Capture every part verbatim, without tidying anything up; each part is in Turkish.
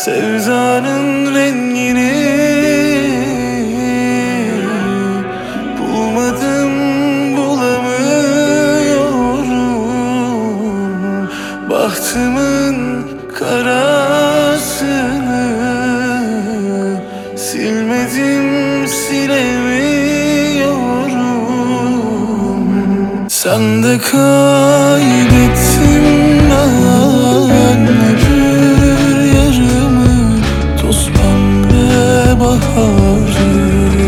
Sevdanın rengini bulmadım, bulamıyorum. Bahtımın karasını silmedim, silemiyorum. Sen de kaybettin ben öbür yarımı, toz pembe baharı.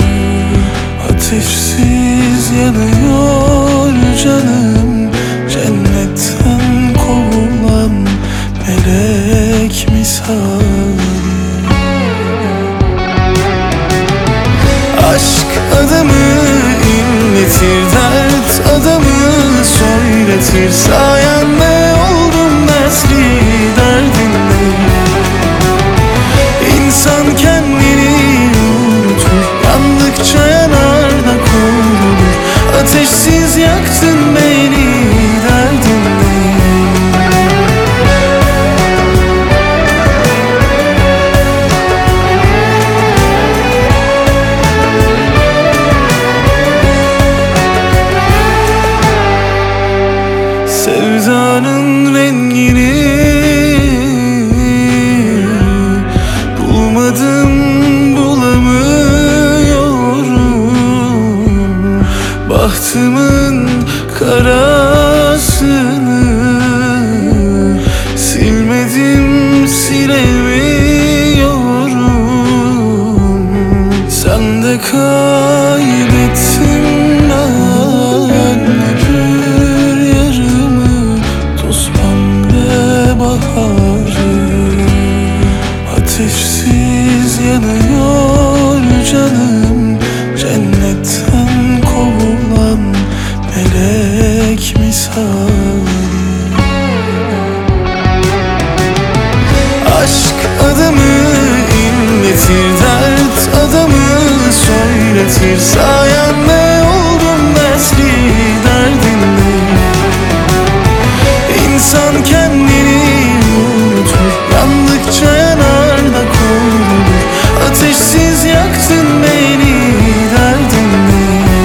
Ateşsiz yanıyor canım, cennetten kovulan melek misali. Aşk adamı inletir, dert adamı söyletir. Sayende oldum dertli derdinle. İnsan kendini unutur, yandıkça yanar da kavrulur. Ateşsiz yaktın beni derdinle. Sevdanın rengini bulmadım, bulamıyorum. Bahtımın karasını silmedim, silemiyorum. Sen de kaybettin ben öbür yarımı, toz pembe baharı. Ateşsiz yanıyor canım, cennetten kovulan melek misali. Aşk adamı inletir, dert adamı söyletir. Sayende oldum dertli derdinle. İnsan kendini unutur, yandıkça yanar da kavrulur. Ateşsiz yaktın beni derdinle.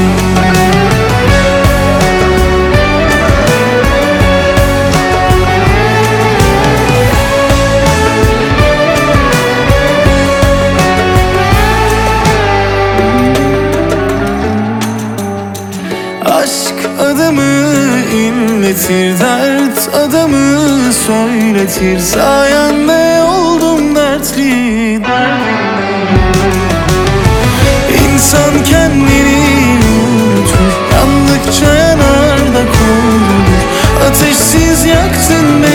Aşk adamı inletir, dert adamı söyletir. Sayende oldum dertli derdinle. İnsan kendini unutur, yandıkça yanar da kavrulur. Ateşsiz yaktın beni.